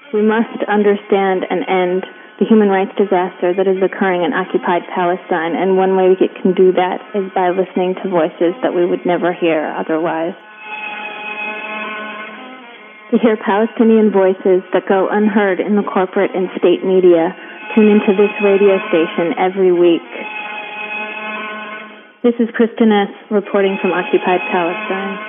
We must understand and end the human rights disaster that is occurring in occupied Palestine, and one way we can do that is by listening to voices that we would never hear otherwise. To hear Palestinian voices that go unheard in the corporate and state media, tune into this radio station every week. This is Kristen S. reporting from occupied Palestine.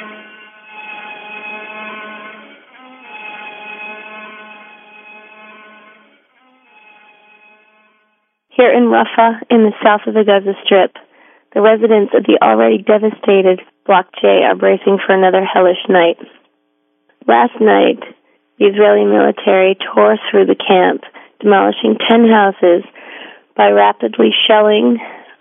Here in Rafah, in the south of the Gaza Strip, the residents of the already devastated Block J are bracing for another hellish night. Last night, the Israeli military tore through the camp, demolishing 10 houses by rapidly shelling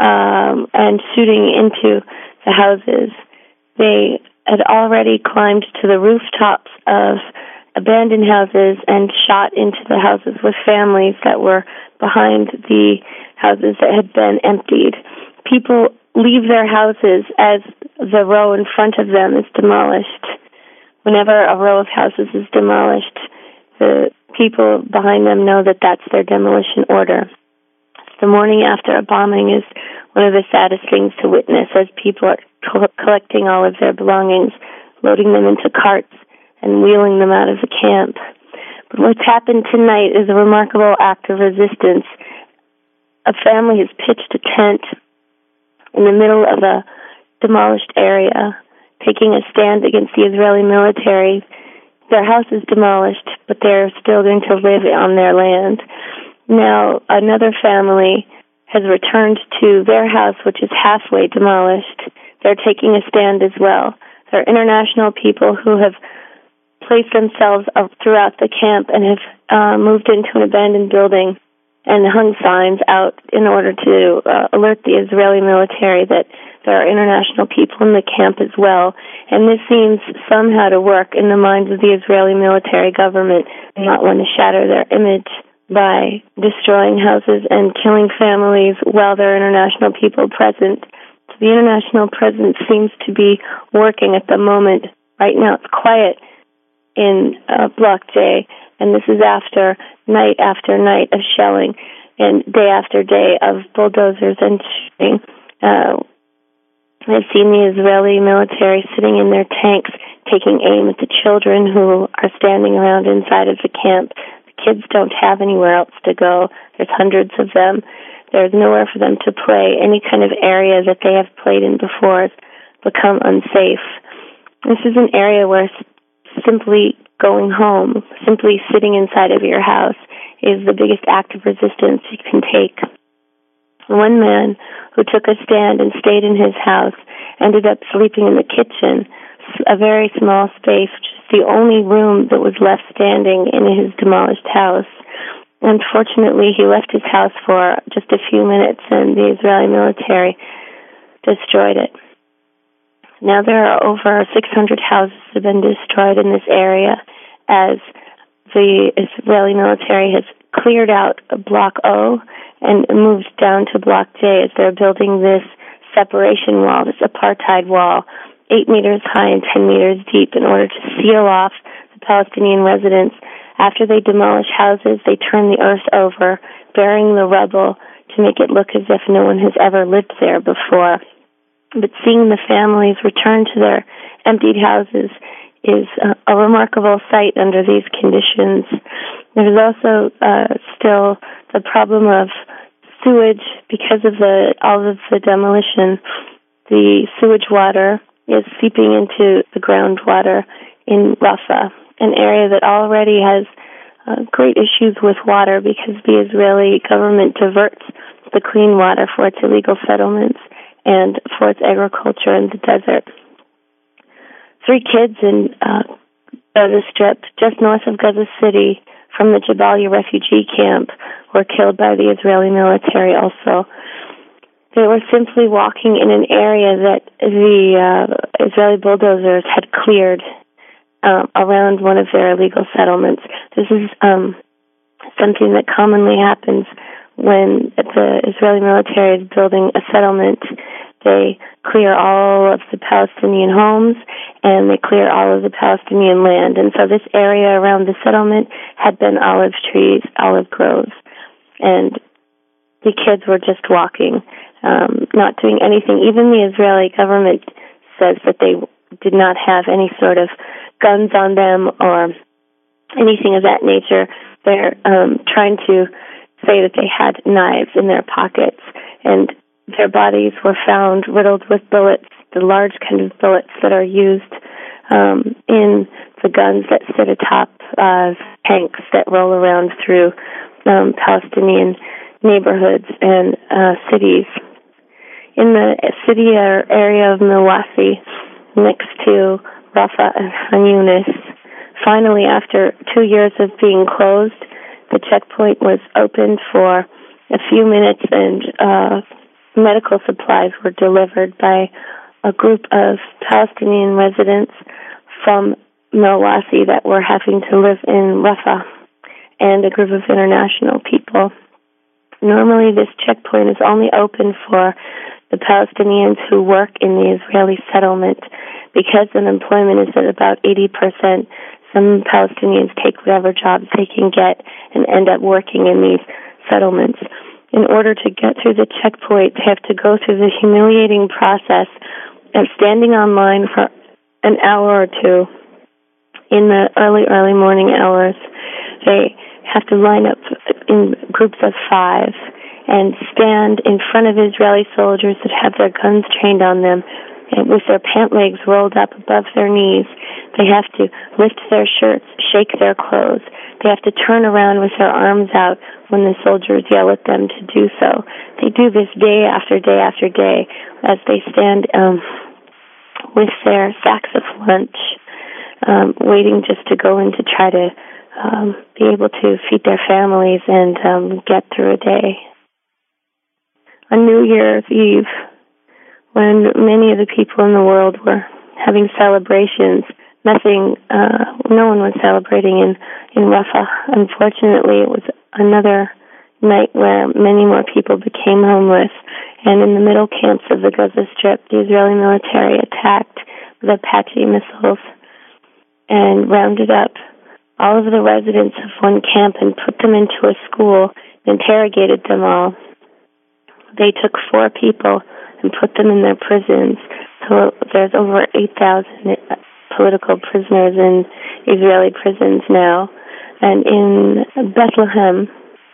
and shooting into the houses. They had already climbed to the rooftops of abandoned houses and shot into the houses with families that were behind the houses that had been emptied. People leave their houses as the row in front of them is demolished. Whenever a row of houses is demolished, the people behind them know that that's their demolition order. The morning after a bombing is one of the saddest things to witness, as people are collecting all of their belongings, loading them into carts, and wheeling them out of the camp. But what's happened tonight is a remarkable act of resistance. A family has pitched a tent in the middle of a demolished area, taking a stand against the Israeli military. Their house is demolished, but they're still going to live on their land. Now, another family has returned to their house, which is halfway demolished. They're taking a stand as well. There are international people who have placed themselves throughout the camp and have moved into an abandoned building and hung signs out in order to alert the Israeli military that there are international people in the camp as well. And this seems somehow to work in the minds of the Israeli military government. They not want to shatter their image by destroying houses and killing families while there are international people present. So the international presence seems to be working at the moment. Right now it's quiet in Block J, and this is after night of shelling and day after day of bulldozers and shooting. I've seen the Israeli military sitting in their tanks taking aim at the children who are standing around inside of the camp. The kids don't have anywhere else to go. There's hundreds of them. There's nowhere for them to play. Any kind of area that they have played in before has become unsafe. This is an area where simply going home, simply sitting inside of your house is the biggest act of resistance you can take. One man who took a stand and stayed in his house ended up sleeping in the kitchen, a very small space, which is the only room that was left standing in his demolished house. Unfortunately, he left his house for just a few minutes and the Israeli military destroyed it. Now there are over 600 houses that have been destroyed in this area as the Israeli military has cleared out Block O and moved down to Block J as they're building this separation wall, this apartheid wall, 8 meters high and 10 meters deep in order to seal off the Palestinian residents. After they demolish houses, they turn the earth over, burying the rubble to make it look as if no one has ever lived there before. But seeing the families return to their emptied houses is a remarkable sight under these conditions. There's also still the problem of sewage because of all of the demolition. The sewage water is seeping into the groundwater in Rafah, an area that already has great issues with water because the Israeli government diverts the clean water for its illegal settlements and for its agriculture in the desert. 3 kids in Gaza Strip, just north of Gaza City, from the Jabalia refugee camp, were killed by the Israeli military also. They were simply walking in an area that the Israeli bulldozers had cleared around one of their illegal settlements. This is something that commonly happens when the Israeli military is building a settlement They clear all of the Palestinian homes, and they clear all of the Palestinian land. And so this area around the settlement had been olive trees, olive groves. And the kids were just walking, not doing anything. Even the Israeli government says that they did not have any sort of guns on them or anything of that nature. They're trying to say that they had knives in their pockets, and their bodies were found riddled with bullets, the large kind of bullets that are used in the guns that sit atop tanks that roll around through Palestinian neighborhoods and cities. In the city area of Mawasi, next to Rafah and Khan Yunis, finally, after 2 years of being closed, the checkpoint was opened for a few minutes, and medical supplies were delivered by a group of Palestinian residents from Mawasi that were having to live in Rafah, and a group of international people. Normally, this checkpoint is only open for the Palestinians who work in the Israeli settlement. Because unemployment is at about 80%, some Palestinians take whatever jobs they can get and end up working in these settlements. In order to get through the checkpoint, they have to go through the humiliating process of standing on line for an hour or two in the early morning hours. They have to line up in groups of 5 and stand in front of Israeli soldiers that have their guns trained on them, and with their pant legs rolled up above their knees. They have to lift their shirts, shake their clothes. They have to turn around with their arms out when the soldiers yell at them to do so. They do this day after day after day as they stand with their sacks of lunch, waiting just to go in to try to be able to feed their families and get through a day. On New Year's Eve, when many of the people in the world were having celebrations, no one was celebrating in Rafah. Unfortunately, it was another night where many more people became homeless, and in the middle camps of the Gaza Strip, the Israeli military attacked with Apache missiles and rounded up all of the residents of one camp and put them into a school and interrogated them all. They took 4 people and put them in their prisons. So there's over 8,000 political prisoners in Israeli prisons now. And in Bethlehem,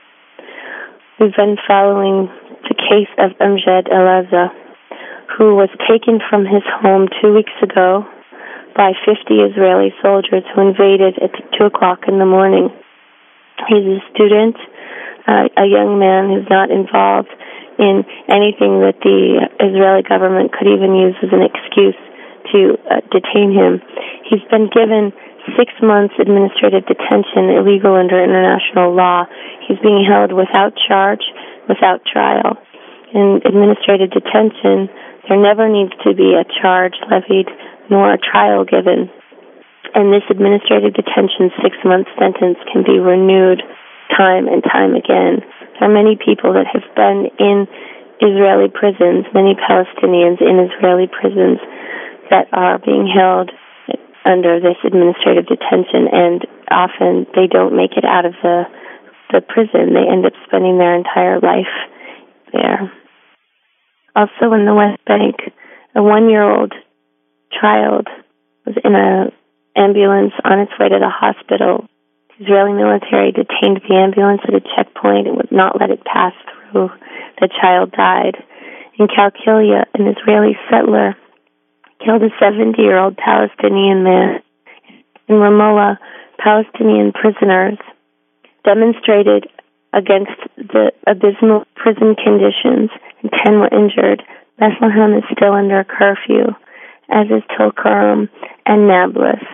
we've been following the case of Amjad Elaza, who was taken from his home 2 weeks ago by 50 Israeli soldiers who invaded at 2 o'clock in the morning. He's a student, a young man who's not involved in anything that the Israeli government could even use as an excuse to detain him. He's been given 6 months administrative detention, illegal under international law. He's being held without charge, without trial. In administrative detention, there never needs to be a charge levied nor a trial given. And this administrative detention 6-month sentence can be renewed time and time again. There are many people that have been in Israeli prisons, many Palestinians in Israeli prisons that are being held under this administrative detention, and often they don't make it out of the prison. They end up spending their entire life there. Also in the West Bank, a 1-year-old child was in an ambulance on its way to the hospital. The Israeli military detained the ambulance at a checkpoint and would not let it pass through. The child died. In Kalkilia, an Israeli settler killed a 70-year-old Palestinian man. In Ramallah, Palestinian prisoners demonstrated against the abysmal prison conditions, and 10 were injured. Bethlehem is still under curfew, as is Tulkarm and Nablus.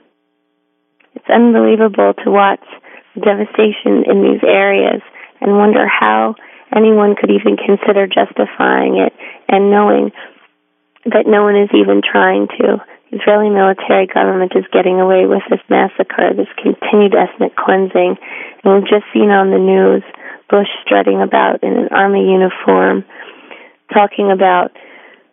It's unbelievable to watch the devastation in these areas and wonder how anyone could even consider justifying it, and knowing that no one is even trying to. The Israeli military government is getting away with this massacre, this continued ethnic cleansing. And we've just seen on the news Bush strutting about in an army uniform, talking about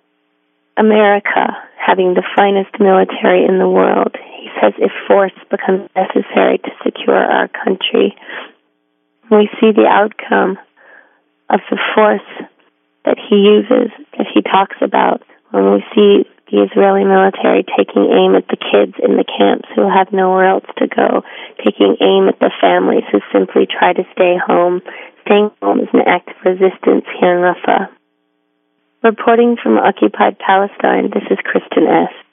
America having the finest military in the world. He says if force becomes necessary to secure our country, we see the outcome of the force that he uses, that he talks about, when we see the Israeli military taking aim at the kids in the camps who have nowhere else to go, taking aim at the families who simply try to stay home. Staying home is an act of resistance here in Rafah. Reporting from occupied Palestine, this is Kristen S.